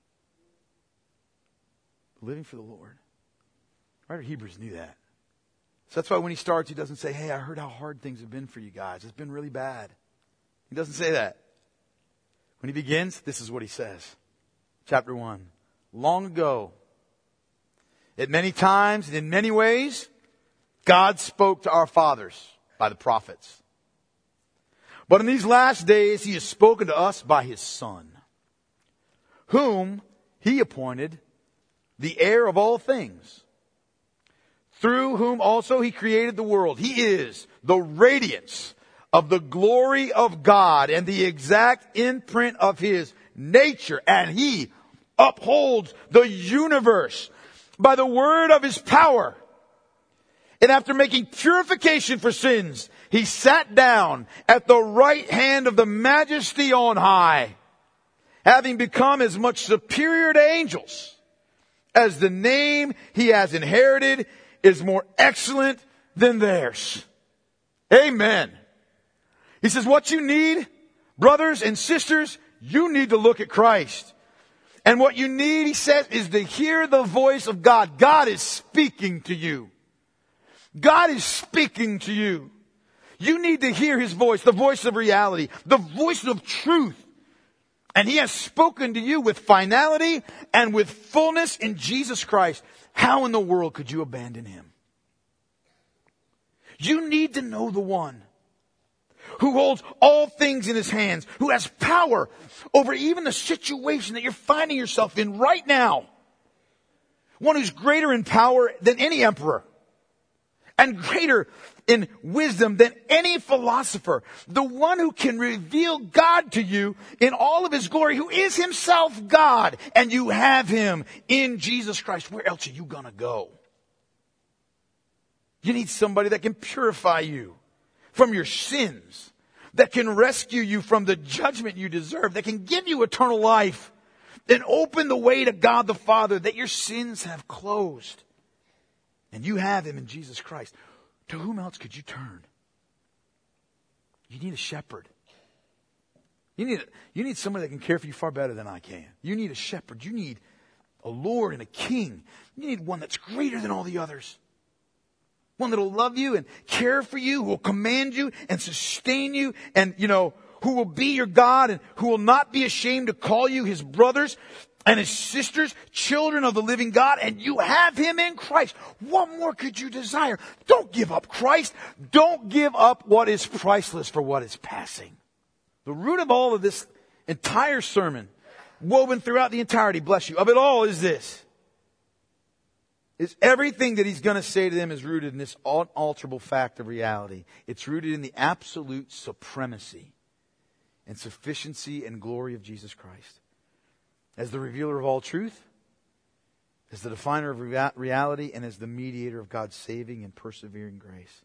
A: Living for the Lord. The writer of Hebrews knew that. So that's why when he starts, he doesn't say, hey, I heard how hard things have been for you guys. It's been really bad. He doesn't say that. When he begins, this is what he says. Chapter one. Long ago, at many times and in many ways, God spoke to our fathers by the prophets. But in these last days, He has spoken to us by His Son, whom He appointed the heir of all things, through whom also He created the world. He is the radiance of the glory of God and the exact imprint of His nature. And He upholds the universe by the word of His power. And after making purification for sins, He sat down at the right hand of the Majesty on high, having become as much superior to angels as the name He has inherited is more excellent than theirs. Amen. He says, what you need, brothers and sisters, you need to look at Christ. And what you need, he says, is to hear the voice of God. God is speaking to you. God is speaking to you. You need to hear His voice, the voice of reality, the voice of truth. And He has spoken to you with finality and with fullness in Jesus Christ. How in the world could you abandon Him? You need to know the one who holds all things in His hands, who has power over even the situation that you're finding yourself in right now. One who's greater in power than any emperor and greater in wisdom than any philosopher. The one who can reveal God to you in all of His glory, who is Himself God, and you have Him in Jesus Christ. Where else are you going to go? You need somebody that can purify you from your sins, that can rescue you from the judgment you deserve, that can give you eternal life, and open the way to God the Father that your sins have closed. and you have him in Jesus Christ, to whom else could you turn? You need a shepherd. You need, you need somebody that can care for you far better than I can. You need a shepherd. You need a Lord and a king. You need one that's greater than all the others. One that will love you and care for you, who will command you and sustain you, and, you know, who will be your God and who will not be ashamed to call you his brothers and his sisters, children of the living God, and you have him in Christ. What more could you desire? Don't give up Christ. Don't give up what is priceless for what is passing. The root of all of this entire sermon, woven throughout the entirety, bless you, of it all is this. Is everything that he's going to say to them is rooted in this unalterable fact of reality. It's rooted in the absolute supremacy and sufficiency and glory of Jesus Christ. As the revealer of all truth, as the definer of rea- reality, and as the mediator of God's saving and persevering grace.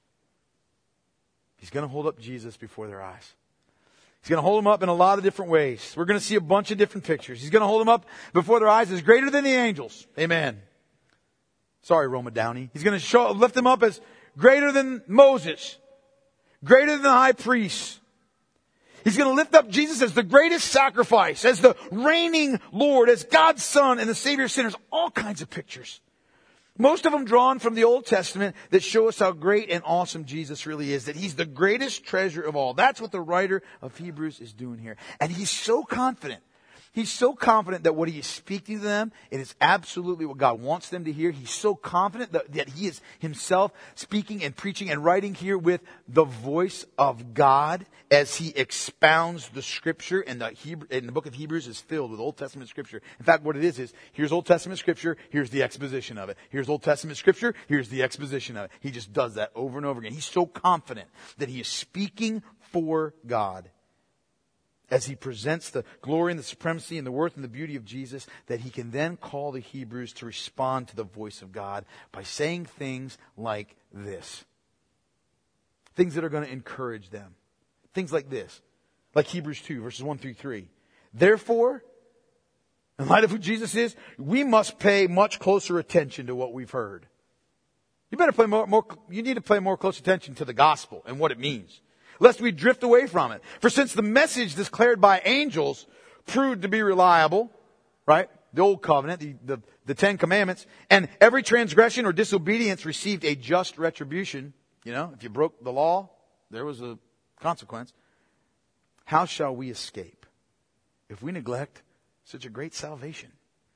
A: He's going to hold up Jesus before their eyes. He's going to hold him up in a lot of different ways. We're going to see a bunch of different pictures. He's going to hold him up before their eyes as greater than the angels. Amen. Sorry, Roma Downey. He's going to show, lift him up as greater than Moses, greater than the high priest. He's going to lift up Jesus as the greatest sacrifice, as the reigning Lord, as God's Son and the Savior of sinners. All kinds of pictures. Most of them drawn from the Old Testament that show us how great and awesome Jesus really is, that he's the greatest treasure of all. That's what the writer of Hebrews is doing here. And he's so confident. He's so confident that what he is speaking to them, it is absolutely what God wants them to hear. He's so confident that, that he is himself speaking and preaching and writing here with the voice of God as he expounds the scripture. And the, Hebrew, and the book of Hebrews is filled with Old Testament scripture. In fact, what it is is, here's Old Testament scripture, here's the exposition of it. Here's Old Testament scripture, here's the exposition of it. He just does that over and over again. He's so confident that he is speaking for God, as he presents the glory and the supremacy and the worth and the beauty of Jesus, that he can then call the Hebrews to respond to the voice of God by saying things like this. Things that are going to encourage them. Things like this. Like Hebrews two, verses one through three. Therefore, in light of who Jesus is, we must pay much closer attention to what we've heard. You better pay more, more you need to pay more close attention to the gospel and what it means, lest we drift away from it. For since the message declared by angels proved to be reliable, right? The old covenant, the, the, the Ten Commandments, and every transgression or disobedience received a just retribution. You know, if you broke the law, there was a consequence. How shall we escape if we neglect such a great salvation?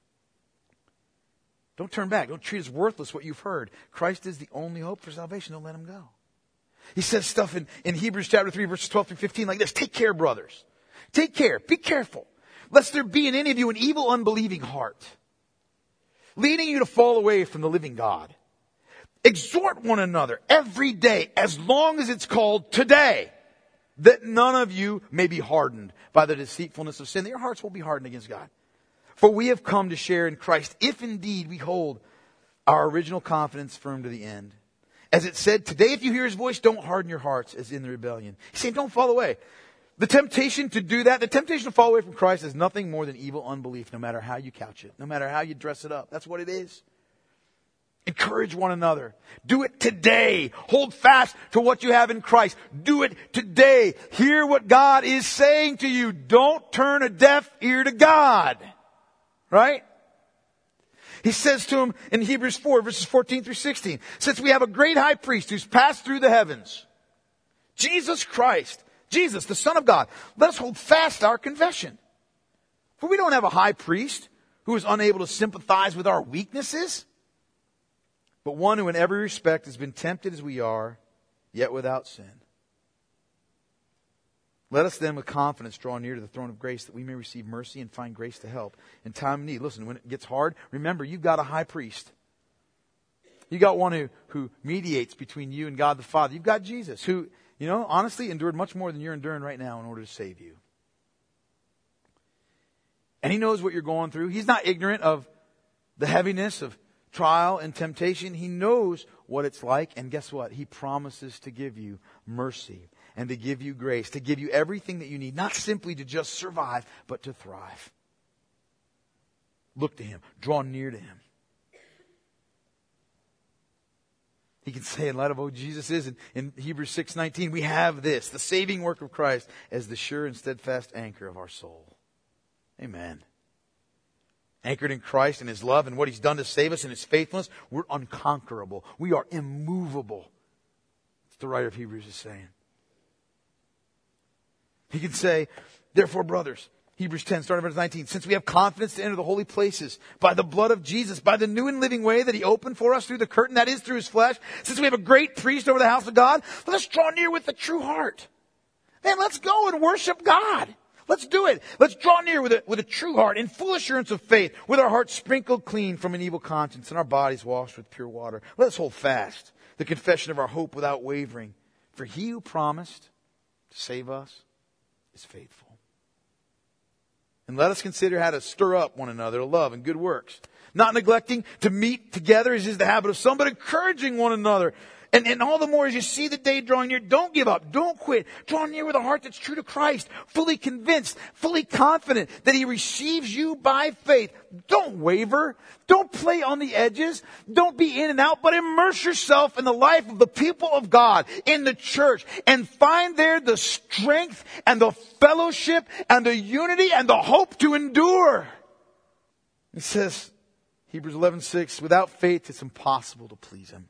A: Don't turn back. Don't treat as worthless what you've heard. Christ is the only hope for salvation. Don't let him go. He says stuff in, in Hebrews chapter three, verses twelve through fifteen like this. Take care, brothers. Take care. Be careful, lest there be in any of you an evil, unbelieving heart, leading you to fall away from the living God. Exhort one another every day, as long as it's called today, that none of you may be hardened by the deceitfulness of sin, that your hearts will be hardened against God. For we have come to share in Christ, if indeed we hold our original confidence firm to the end. As it said, today if you hear his voice, don't harden your hearts as in the rebellion. He's saying don't fall away. The temptation to do that, the temptation to fall away from Christ is nothing more than evil unbelief, no matter how you couch it, no matter how you dress it up. That's what it is. Encourage one another. Do it today. Hold fast to what you have in Christ. Do it today. Hear what God is saying to you. Don't turn a deaf ear to God. Right? He says to him in Hebrews four, verses fourteen through sixteen, since we have a great high priest who's passed through the heavens, Jesus Christ, Jesus, the Son of God, let us hold fast our confession. For we don't have a high priest who is unable to sympathize with our weaknesses, but one who in every respect has been tempted as we are, yet without sin. Let us then with confidence draw near to the throne of grace, that we may receive mercy and find grace to help in time of need. Listen, when it gets hard, remember you've got a high priest. You got one who, who mediates between you and God the Father. You've got Jesus, who, you know, honestly endured much more than you're enduring right now in order to save you. And he knows what you're going through. He's not ignorant of the heaviness of trial and temptation. He knows what it's like. And guess what? He promises to give you mercy and to give you grace, to give you everything that you need, not simply to just survive, but to thrive. Look to him. Draw near to him. He can say, in light of who Jesus is, in, in Hebrews six nineteen, we have this, the saving work of Christ, as the sure and steadfast anchor of our soul. Amen. Anchored in Christ and His love and what He's done to save us and His faithfulness, we're unconquerable. We are immovable. That's what the writer of Hebrews is saying. He can say, therefore, brothers, Hebrews ten, starting verse nineteen, since we have confidence to enter the holy places by the blood of Jesus, by the new and living way that He opened for us through the curtain, that is through His flesh, since we have a great priest over the house of God, let us draw near with a true heart. Man, let's go and worship God. Let's do it. Let's draw near with a, with a true heart in full assurance of faith, with our hearts sprinkled clean from an evil conscience and our bodies washed with pure water. Let us hold fast the confession of our hope without wavering, for He who promised to save us is faithful. And let us consider how to stir up one another to love and good works. Not neglecting to meet together as is the habit of some, but encouraging one another. And, and all the more as you see the day drawing near, don't give up, don't quit. Draw near with a heart that's true to Christ, fully convinced, fully confident that He receives you by faith. Don't waver. Don't play on the edges. Don't be in and out, but immerse yourself in the life of the people of God, in the church, and find there the strength and the fellowship and the unity and the hope to endure. It says, Hebrews eleven six, without faith it's impossible to please Him.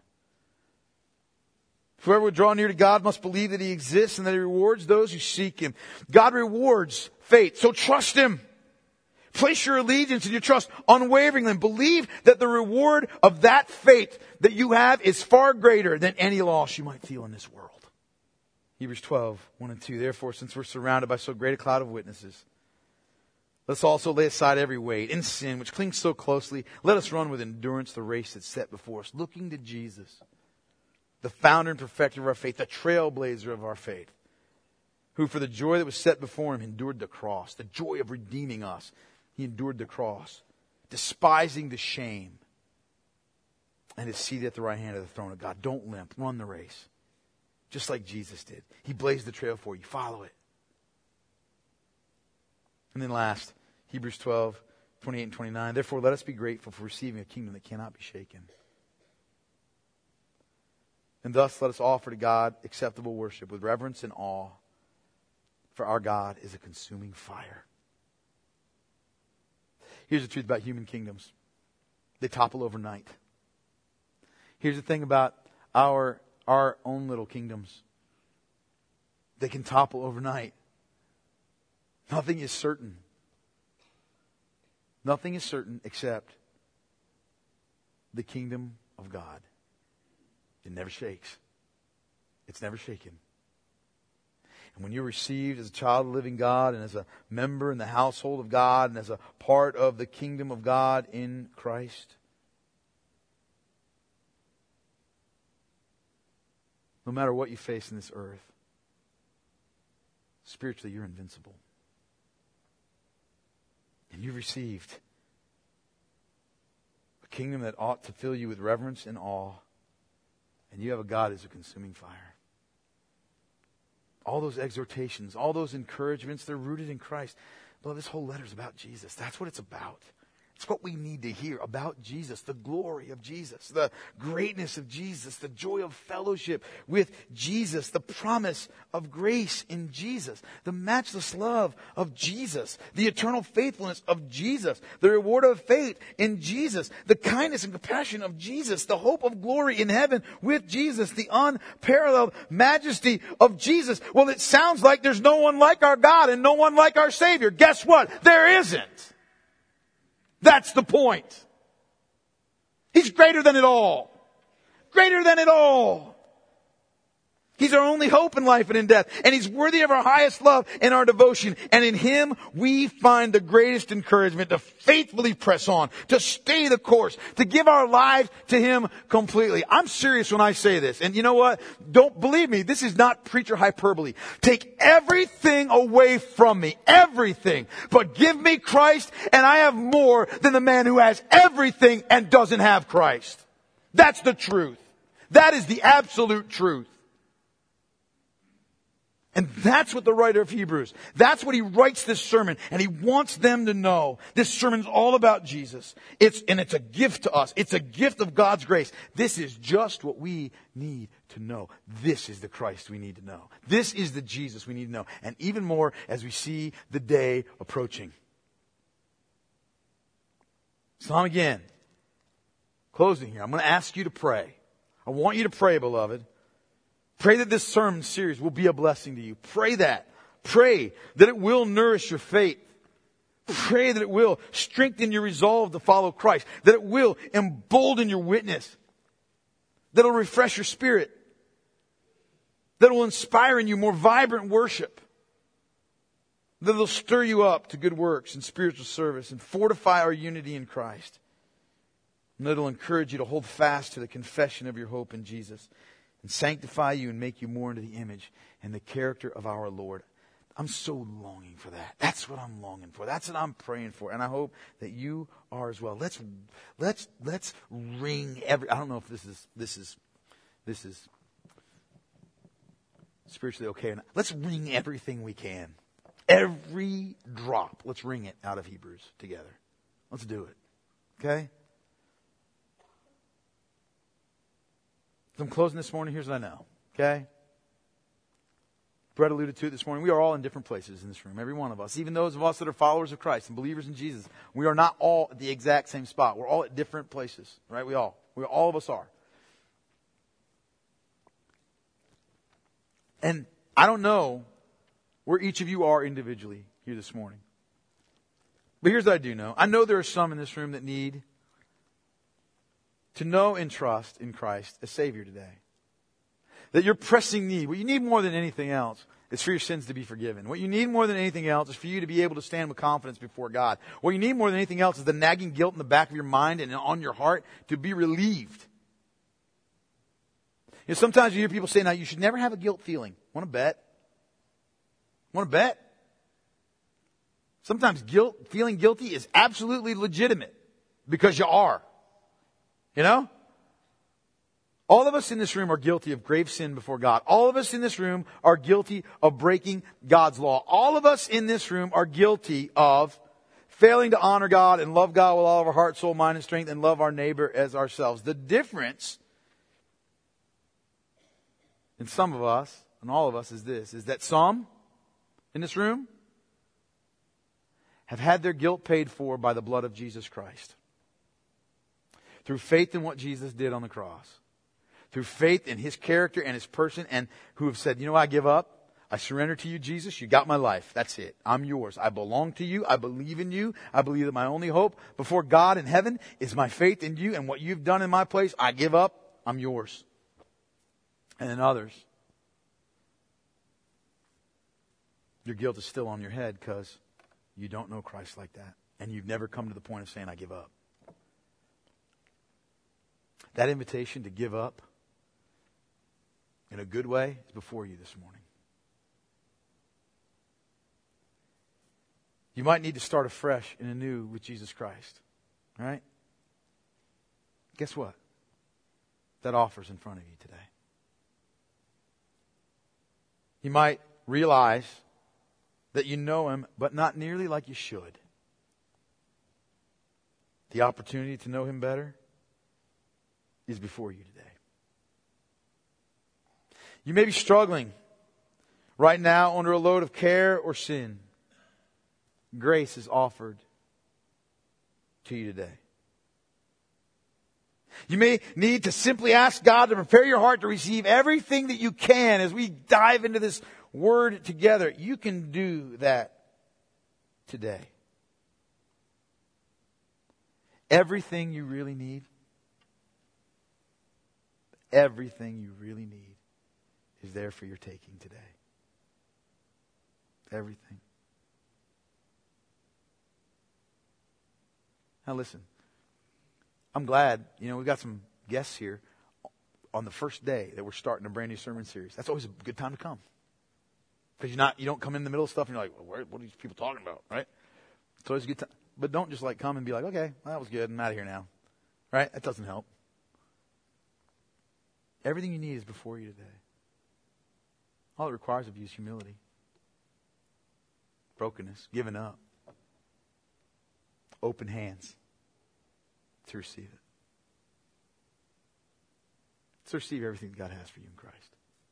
A: Whoever would draw near to God must believe that He exists and that He rewards those who seek Him. God rewards faith, so trust Him. Place your allegiance and your trust unwaveringly and believe that the reward of that faith that you have is far greater than any loss you might feel in this world. Hebrews twelve, one and two. Therefore, since we're surrounded by so great a cloud of witnesses, let's also lay aside every weight and sin which clings so closely. Let us run with endurance the race that's set before us, looking to Jesus, the founder and perfecter of our faith, the trailblazer of our faith, who for the joy that was set before Him endured the cross, the joy of redeeming us. He endured the cross, despising the shame, and is seated at the right hand of the throne of God. Don't limp. Run the race, just like Jesus did. He blazed the trail for you. Follow it. And then last, Hebrews twelve, twenty-eight and twenty-nine. Therefore, let us be grateful for receiving a kingdom that cannot be shaken. And thus let us offer to God acceptable worship with reverence and awe, for our God is a consuming fire. Here's the truth about human kingdoms. They topple overnight. Here's the thing about our, our own little kingdoms. They can topple overnight. Nothing is certain. Nothing is certain except the kingdom of God. It never shakes. It's never shaken. And when you're received as a child of the living God and as a member in the household of God and as a part of the kingdom of God in Christ, no matter what you face in this earth, spiritually you're invincible. And you've received a kingdom that ought to fill you with reverence and awe. And you have a God who's a consuming fire. All those exhortations, all those encouragements, they're rooted in Christ. Beloved, this whole letter is about Jesus. That's what it's about. It's what we need to hear about Jesus, the glory of Jesus, the greatness of Jesus, the joy of fellowship with Jesus, the promise of grace in Jesus, the matchless love of Jesus, the eternal faithfulness of Jesus, the reward of faith in Jesus, the kindness and compassion of Jesus, the hope of glory in heaven with Jesus, the unparalleled majesty of Jesus. Well, it sounds like there's no one like our God and no one like our Savior. Guess what? There isn't. That's the point. He's greater than it all. Greater than it all. He's our only hope in life and in death. And He's worthy of our highest love and our devotion. And in Him, we find the greatest encouragement to faithfully press on, to stay the course, to give our lives to Him completely. I'm serious when I say this. And you know what? Don't believe me. This is not preacher hyperbole. Take everything away from me. Everything. But give me Christ and I have more than the man who has everything and doesn't have Christ. That's the truth. That is the absolute truth. And that's what the writer of Hebrews, that's what he writes this sermon, and he wants them to know. This sermon is all about Jesus. It's, and it's a gift to us. It's a gift of God's grace. This is just what we need to know. This is the Christ we need to know. This is the Jesus we need to know. And even more as we see the day approaching. So I'm again, closing here. I'm going to ask you to pray. I want you to pray, beloved. Pray that this sermon series will be a blessing to you. Pray that. Pray that it will nourish your faith. Pray that it will strengthen your resolve to follow Christ. That it will embolden your witness. That it will refresh your spirit. That it will inspire in you more vibrant worship. That it will stir you up to good works and spiritual service and fortify our unity in Christ. And that it will encourage you to hold fast to the confession of your hope in Jesus. And sanctify you and make you more into the image and the character of our Lord. I'm so longing for that. That's what I'm longing for. That's what I'm praying for. And I hope that you are as well. Let's let's let's wring every I don't know if this is this is this is spiritually okay or not. Let's wring everything we can. Every drop. Let's wring it out of Hebrews together. Let's do it. Okay? As I'm closing this morning, here's what I know. Okay? Brett alluded to it this morning. We are all in different places in this room. Every one of us. Even those of us that are followers of Christ and believers in Jesus. We are not all at the exact same spot. We're all at different places. Right? We all. We all of us are. And I don't know where each of you are individually here this morning. But here's what I do know. I know there are some in this room that need to know and trust in Christ as Savior today. That your pressing need, what you need more than anything else, is for your sins to be forgiven. What you need more than anything else is for you to be able to stand with confidence before God. What you need more than anything else is the nagging guilt in the back of your mind and on your heart to be relieved. You know, sometimes you hear people say, now you should never have a guilt feeling. Want to bet? Want to bet? Sometimes guilt, feeling guilty is absolutely legitimate because you are. You know? All of us in this room are guilty of grave sin before God. All of us in this room are guilty of breaking God's law. All of us in this room are guilty of failing to honor God and love God with all of our heart, soul, mind, and strength and love our neighbor as ourselves. The difference in some of us and all of us is this, is that some in this room have had their guilt paid for by the blood of Jesus Christ. Through faith in what Jesus did on the cross. Through faith in His character and His person, and who have said, you know, I give up. I surrender to you, Jesus. You got my life. That's it. I'm yours. I belong to you. I believe in you. I believe that my only hope before God in heaven is my faith in you and what you've done in my place. I give up. I'm yours. And then others, your guilt is still on your head because you don't know Christ like that. And you've never come to the point of saying, I give up. That invitation to give up in a good way is before you this morning. You might need to start afresh and anew with Jesus Christ. All right? Guess what? That offer's in front of you today. You might realize that you know Him, but not nearly like you should. The opportunity to know Him better is before you today. You may be struggling right now under a load of care or sin. Grace is offered to you today. You may need to simply ask God to prepare your heart to receive everything that you can as we dive into this Word together. You can do that today. Everything you really need, everything you really need is there for your taking today. Everything. Now listen, I'm glad, you know, we've got some guests here on the first day that we're starting a brand new sermon series. That's always a good time to come. Because you're not, you don't come in the middle of stuff and you're like, well, where, what are these people talking about, right? It's always a good time. But don't just like come and be like, okay, well, that was good, I'm out of here now. Right? That doesn't help. Everything you need is before you today. All it requires of you is humility, brokenness, giving up, open hands to receive it. To receive everything that God has for you in Christ.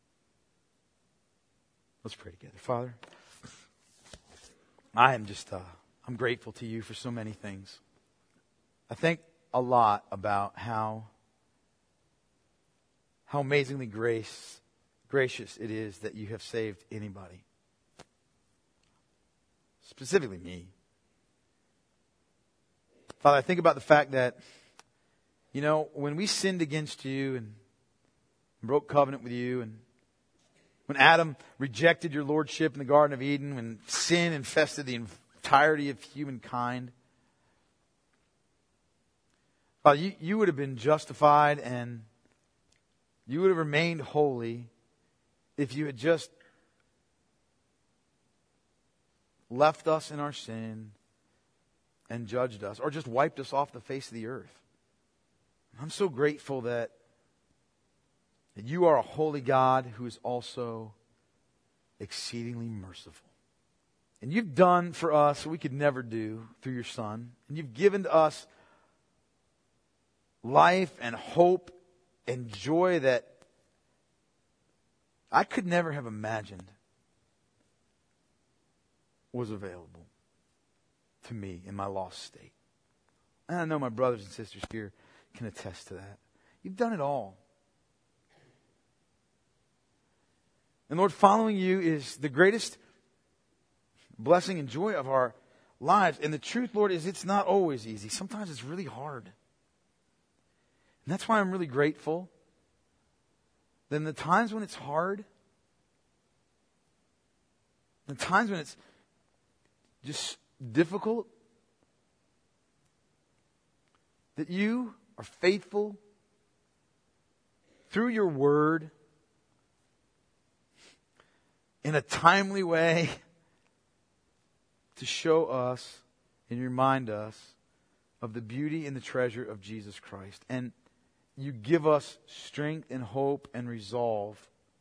A: Let's pray together. Father, I am just, uh, I'm grateful to you for so many things. I think a lot about how, how amazingly grace, gracious it is that you have saved anybody. Specifically me. Father, I think about the fact that, you know, when we sinned against you and broke covenant with you, and when Adam rejected your lordship in the Garden of Eden, when sin infested the entirety of humankind, Father, you, you would have been justified and you would have remained holy if you had just left us in our sin and judged us, or just wiped us off the face of the earth. I'm so grateful that, that you are a holy God who is also exceedingly merciful. And you've done for us what we could never do through your Son. And you've given to us life and hope and joy that I could never have imagined was available to me in my lost state. And I know my brothers and sisters here can attest to that. You've done it all. And Lord, following you is the greatest blessing and joy of our lives. And the truth, Lord, is it's not always easy. Sometimes it's really hard. And that's why I'm really grateful that in the times when it's hard, the times when it's just difficult, that you are faithful through your word in a timely way to show us and remind us of the beauty and the treasure of Jesus Christ. And you give us strength and hope and resolve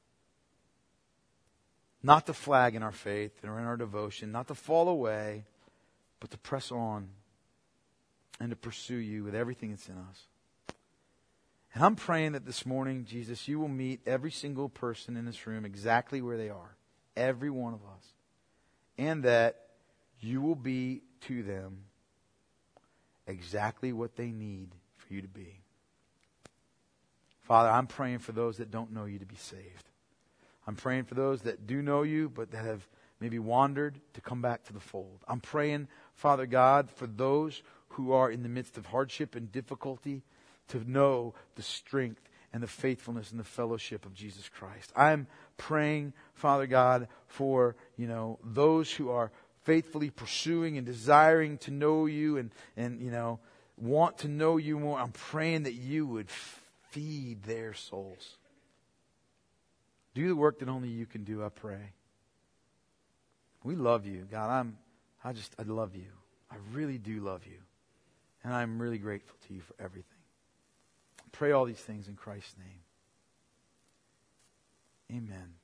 A: not to flag in our faith or in our devotion, not to fall away, but to press on and to pursue you with everything that's in us. And I'm praying that this morning, Jesus, you will meet every single person in this room exactly where they are. Every one of us. And that you will be to them exactly what they need for you to be. Father, I'm praying for those that don't know you to be saved. I'm praying for those that do know you, but that have maybe wandered to come back to the fold. I'm praying, Father God, for those who are in the midst of hardship and difficulty to know the strength and the faithfulness and the fellowship of Jesus Christ. I'm praying, Father God, for, you know, those who are faithfully pursuing and desiring to know you and, and, you know, want to know you more. I'm praying that you would feed their souls. Do the work that only you can do, I pray. We love you, God. I'm, I just, I love you. I really do love you. And I'm really grateful to you for everything. I pray all these things in Christ's name. Amen.